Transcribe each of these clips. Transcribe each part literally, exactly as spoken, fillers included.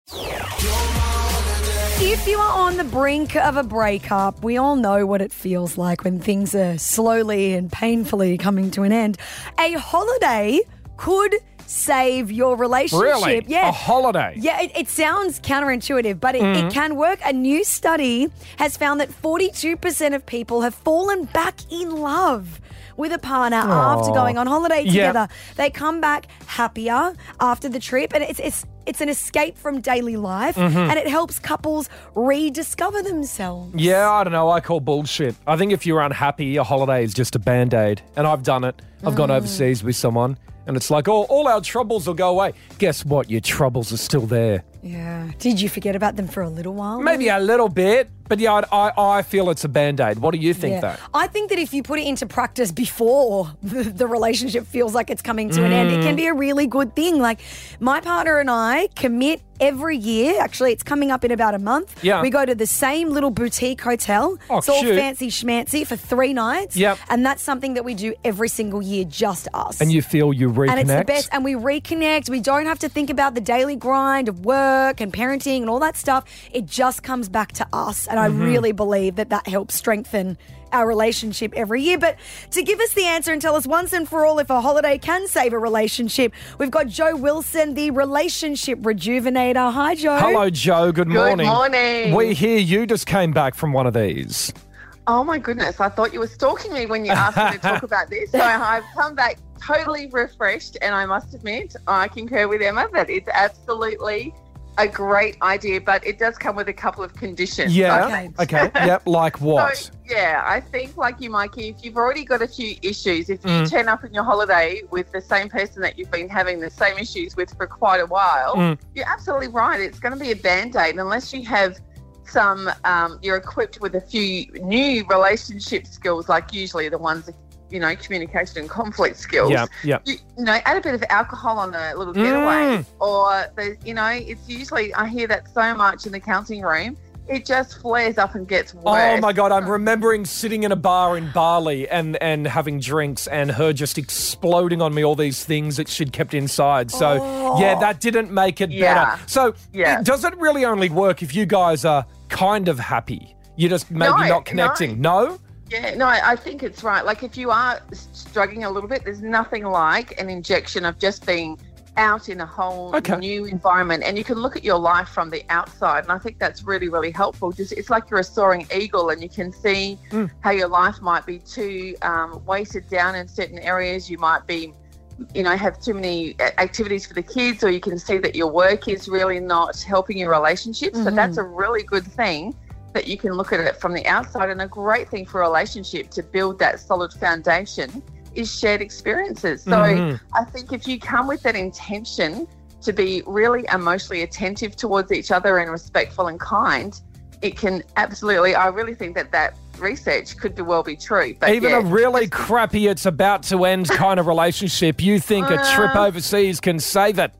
If you are on the brink of a breakup, we all know what it feels like when things are slowly and painfully coming to an end. A holiday could save your relationship. Really? Yeah. A holiday? Yeah, it, it sounds counterintuitive, but it, Mm. it can work. A new study has found that forty-two percent of people have fallen back in love with a partner after going on holiday Yeah. together. They come back happier after the trip, and it's it's it's an escape from daily life, Mm-hmm. and it helps couples rediscover themselves. Yeah, I don't know. I call bullshit. I think if you're unhappy, a holiday is just a Band-Aid. And I've done it. I've Mm. gone overseas with someone, and it's like, oh, all our troubles will go away. Guess what? Your troubles are still there. Yeah. Did you forget about them for a little while? Maybe a little bit, but yeah, I, I, I feel it's a Band-Aid. What do you think, Yeah. though? I think that if you put it into practice before the, the relationship feels like it's coming to an end, it can be a really good thing. Like my partner and I commit every year. Actually, it's coming up in about a month. Yeah. We go to the same little boutique hotel. Oh, it's all cute. fancy schmancy for three nights. Yep. And that's something that we do every single year, just us. And you feel you reconnect? And it's the best. And we reconnect. We don't have to think about the daily grind of work and parenting and all that stuff. It just comes back to us. And Mm-hmm. I really believe that that helps strengthen our relationship every year. But to give us the answer and tell us once and for all if a holiday can save a relationship, we've got Joe Wilson, the relationship rejuvenator. Hi, Joe. Hello, Joe. Good morning. Good morning. We hear you just came back from one of these. Oh my goodness, I thought you were stalking me when you asked me to talk about this. So I've come back totally refreshed, and I must admit, I concur with Emma that it's absolutely a great idea, but it does come with a couple of conditions. Yeah. Okay. Okay. Yep. Like what? So, yeah, I think like you, Mikey, if you've already got a few issues, if you Mm. turn up on your holiday with the same person that you've been having the same issues with for quite a while, Mm. you're absolutely right. It's going to be a Band-Aid unless you have some, um, you're equipped with a few new relationship skills, like usually the ones, you know, communication and conflict skills. Yep. Yep. You, you know, add a bit of alcohol on a little Mm. getaway, or the, you know, it's usually, I hear that so much in the counselling room. It just flares up and gets worse. Oh my God, I'm remembering sitting in a bar in Bali and, and having drinks and her just exploding on me all these things that she'd kept inside. So, yeah, that didn't make it Yeah. better. So, Yeah. it- does it really only work if you guys are kind of happy? You're just maybe No, not connecting? No? Yeah, no, I I think it's right. Like if you are struggling a little bit, there's nothing like an injection of just being out in a whole Okay. new environment, and you can look at your life from the outside, and I think that's really, really helpful. Just it's like you're a soaring eagle, and you can see Mm. how your life might be too um, weighted down in certain areas. You might be, you know, have too many a- activities for the kids, or you can see that your work is really not helping your relationship. So that's a really good thing that you can look at it from the outside, and a great thing for a relationship to build that solid foundation is shared experiences. So Mhm. I think if you come with that intention to be really emotionally attentive towards each other and respectful and kind, it can absolutely, I really think that that research could be well be true. But Even yeah, a really crappy, it's about to end kind of relationship, you think a trip Uh, overseas can save it?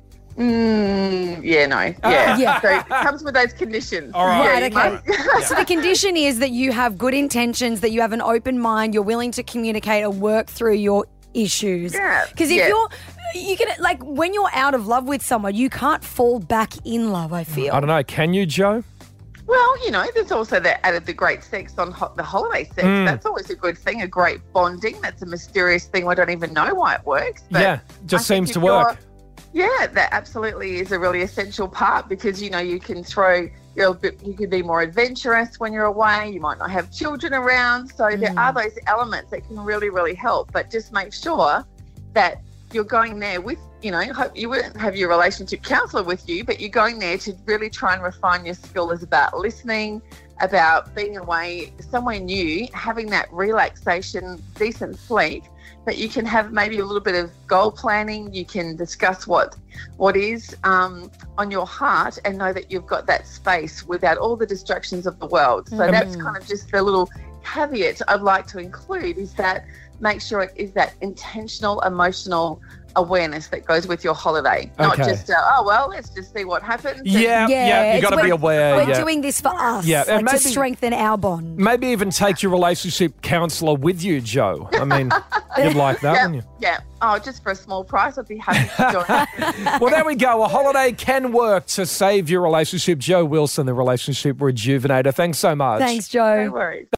Mm, yeah, no. Yeah. Yeah. So it comes with those conditions. All right. Yeah, Right, you okay. might- So the condition is that you have good intentions, that you have an open mind, you're willing to communicate and work through your issues. Yeah, Because if yeah. you're, you can, like, when you're out of love with someone, you can't fall back in love, I feel. I don't know. Can you, Joe? Well, you know, there's also the added the great sex on ho- the holiday sex. Mm. That's always a good thing, a great bonding. That's a mysterious thing. We don't even know why it works. But Yeah, just I think seems if to work. you're- Yeah, that absolutely is a really essential part because, you know, you can throw, you're a bit, you can be more adventurous when you're away. You might not have children around. So there Mm. are those elements that can really, really help. But just make sure that you're going there with, you know, hope you wouldn't have your relationship counsellor with you, but you're going there to really try and refine your skills about listening, about being away somewhere new, having that relaxation, decent sleep, that you can have maybe a little bit of goal planning. You can discuss what what is um, on your heart and know that you've got that space without all the distractions of the world. So Mm. that's kind of just the little caveat I'd like to include is that make sure it is that intentional, emotional, awareness that goes with your holiday. Not Okay. just, uh, oh, well, let's just see what happens. and- Yeah, yeah, you it's got to be we're- aware. We're yeah. doing this for us, Yeah, and like to maybe- strengthen our bond. Maybe even take your relationship counsellor with you, Joe. I mean, you'd like that, Yeah, wouldn't you? yeah. Oh, just for a small price, I'd be happy to join. Well, there we go. A holiday can work to save your relationship. Joe Wilson, the relationship rejuvenator. Thanks so much. Thanks, Joe. No worries.